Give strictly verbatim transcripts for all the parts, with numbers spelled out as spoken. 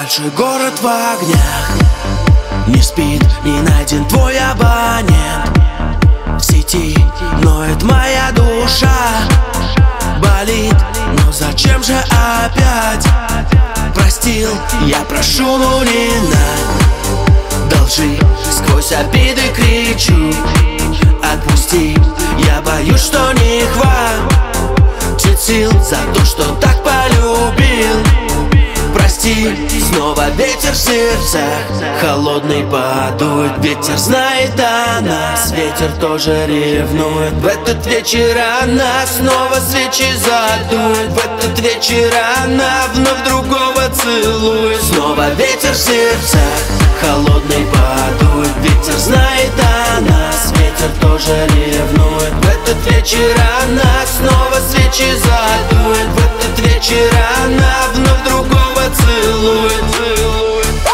Большой город в огнях, не спит, не найден твой абонент. В сети ноет моя душа, болит, но зачем же опять? Простил, я прошу, но не надо. Должи, сквозь обиды кричу. Отпусти, я боюсь, что не хватит сил за то, что так полюбил. Прости, снова ветер в сердцах, холодный подует. Ветер знает о нас, ветер тоже ревнует. В этот вечер она снова свечи задует. В этот вечер она вновь другого целует. Снова ветер в сердцах, холодный подует. Ветер знает о нас, ветер тоже ревнует. В этот вечер она снова свечи задует. В этот вечер она вновь другого целует, целует.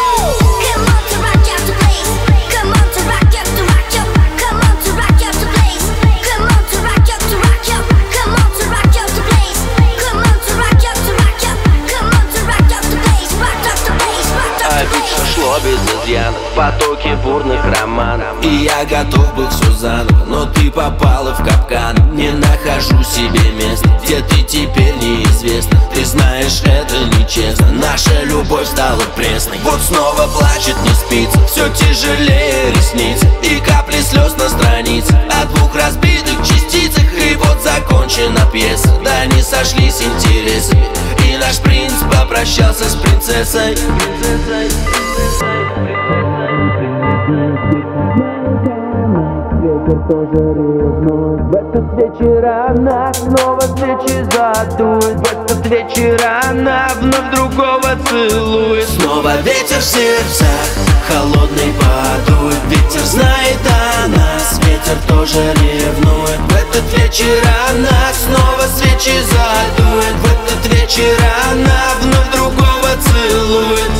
Без изъянов, потоки бурных романов. И я готов был все заново, но ты попала в капкан. Не нахожу себе места, где ты теперь неизвестна. Ты знаешь, это нечестно, наша любовь стала пресной. Вот снова плачет, не спится, все тяжелее ресниц. И капли слез на странице о двух разбитых частицах. И вот закончена пьеса, да не сошлись интересы. И наш принц попрощался с принцессой. Ветер тоже ревнует. В этот вечер она снова свечи задует. В этот вечер она вновь другого целует. Снова ветер в сердцах, холодный подует. Ветер знает о нас, ветер тоже ревнует. В этот вечер она снова свечи задует. В этот вечер она вновь другого целует.